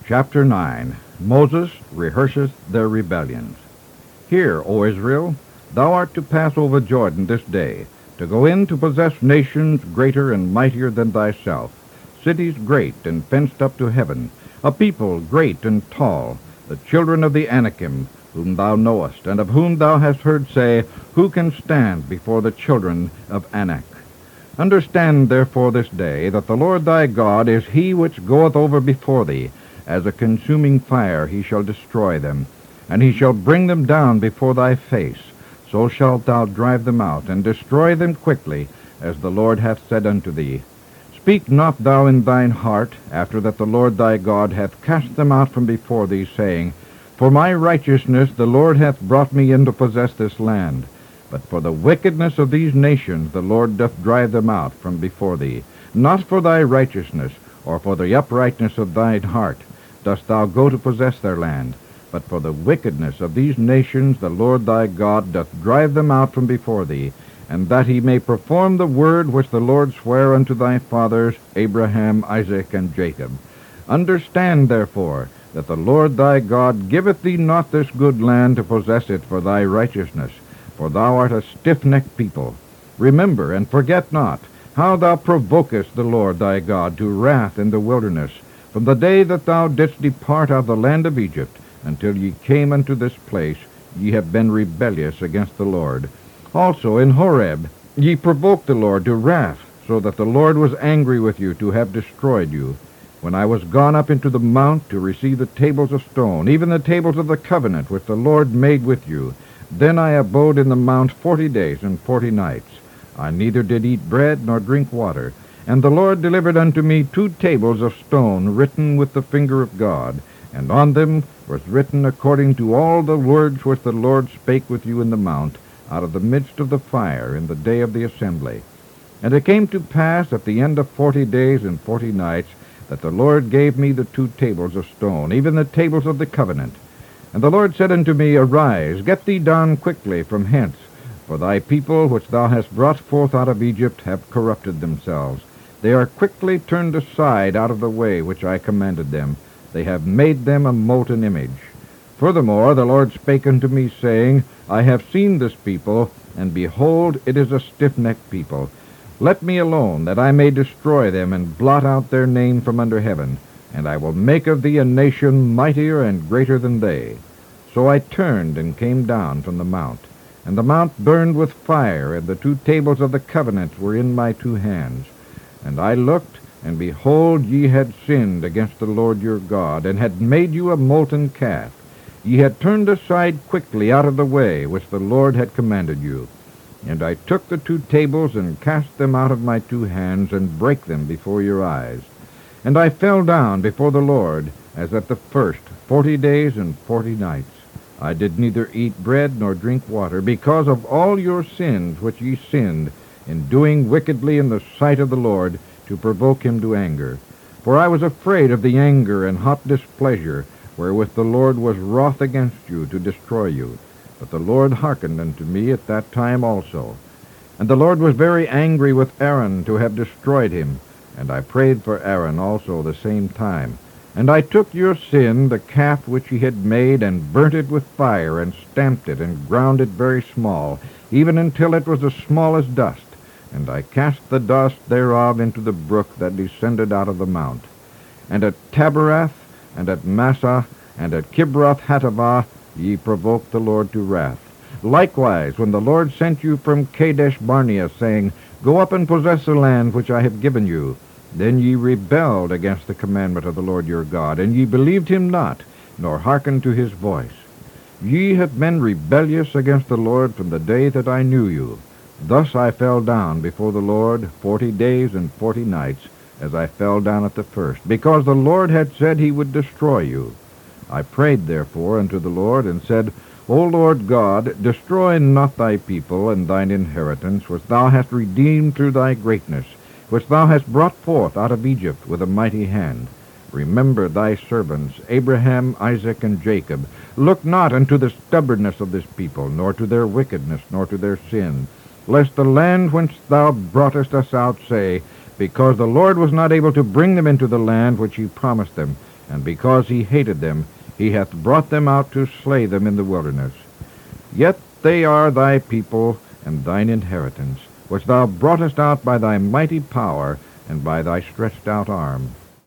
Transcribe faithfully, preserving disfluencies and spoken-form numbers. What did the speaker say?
Chapter nine. Moses rehearseth their rebellions. Hear, O Israel, thou art to pass over Jordan this day, to go in to possess nations greater and mightier than thyself, cities great and fenced up to heaven, a people great and tall, the children of the Anakim, whom thou knowest, and of whom thou hast heard say, Who can stand before the children of Anak? Understand therefore this day that the Lord thy God is he which goeth over before thee. As a consuming fire he shall destroy them, and he shall bring them down before thy face. So shalt thou drive them out, and destroy them quickly, as the Lord hath said unto thee. Speak not thou in thine heart, after that the Lord thy God hath cast them out from before thee, saying, For my righteousness the Lord hath brought me in to possess this land. But for the wickedness of these nations the Lord doth drive them out from before thee. Not for thy righteousness, or for the uprightness of thine heart, dost thou go to possess their land, but for the wickedness of these nations the Lord thy God doth drive them out from before thee, and that he may perform the word which the Lord sware unto thy fathers, Abraham, Isaac, and Jacob. Understand, therefore, that the Lord thy God giveth thee not this good land to possess it for thy righteousness, for thou art a stiff-necked people. Remember, and forget not, how thou provokest the Lord thy God to wrath in the wilderness, from the day that thou didst depart out of the land of Egypt, until ye came unto this place, ye have been rebellious against the Lord. Also in Horeb ye provoked the Lord to wrath, so that the Lord was angry with you to have destroyed you. When I was gone up into the mount to receive the tables of stone, even the tables of the covenant which the Lord made with you, then I abode in the mount forty days and forty nights. I neither did eat bread nor drink water. And the Lord delivered unto me two tables of stone written with the finger of God, and on them was written according to all the words which the Lord spake with you in the mount, out of the midst of the fire in the day of the assembly. And it came to pass at the end of forty days and forty nights, that the Lord gave me the two tables of stone, even the tables of the covenant. And the Lord said unto me, Arise, get thee down quickly from hence, for thy people which thou hast brought forth out of Egypt have corrupted themselves. They are quickly turned aside out of the way which I commanded them. They have made them a molten image. Furthermore the Lord spake unto me, saying, I have seen this people, and behold, it is a stiff-necked people. Let me alone, that I may destroy them, and blot out their name from under heaven. And I will make of thee a nation mightier and greater than they. So I turned and came down from the mount. And the mount burned with fire, and the two tables of the covenant were in my two hands. And I looked, and behold, ye had sinned against the Lord your God, and had made you a molten calf. Ye had turned aside quickly out of the way which the Lord had commanded you. And I took the two tables, and cast them out of my two hands, and brake them before your eyes. And I fell down before the Lord, as at the first, forty days and forty nights. I did neither eat bread nor drink water, because of all your sins which ye sinned, in doing wickedly in the sight of the Lord, to provoke him to anger. For I was afraid of the anger and hot displeasure, wherewith the Lord was wroth against you, to destroy you. But the Lord hearkened unto me at that time also. And the Lord was very angry with Aaron to have destroyed him, and I prayed for Aaron also the same time. And I took your sin, the calf which ye had made, and burnt it with fire, and stamped it, and ground it very small, even until it was as small as dust. And I cast the dust thereof into the brook that descended out of the mount. And at Taberath, and at Massah, and at Kibroth Hattaavah, ye provoked the Lord to wrath. Likewise, when the Lord sent you from Kadesh Barnea, saying, Go up and possess the land which I have given you, then ye rebelled against the commandment of the Lord your God, and ye believed him not, nor hearkened to his voice. Ye have been rebellious against the Lord from the day that I knew you. Thus I fell down before the Lord forty days and forty nights, as I fell down at the first, because the Lord had said he would destroy you. I prayed therefore unto the Lord, and said, O Lord God, destroy not thy people and thine inheritance, which thou hast redeemed through thy greatness, which thou hast brought forth out of Egypt with a mighty hand. Remember thy servants, Abraham, Isaac, and Jacob. Look not unto the stubbornness of this people, nor to their wickedness, nor to their sin, lest the land whence thou broughtest us out say, Because the Lord was not able to bring them into the land which he promised them, and because he hated them, he hath brought them out to slay them in the wilderness. Yet they are thy people and thine inheritance, which thou broughtest out by thy mighty power and by thy stretched out arm.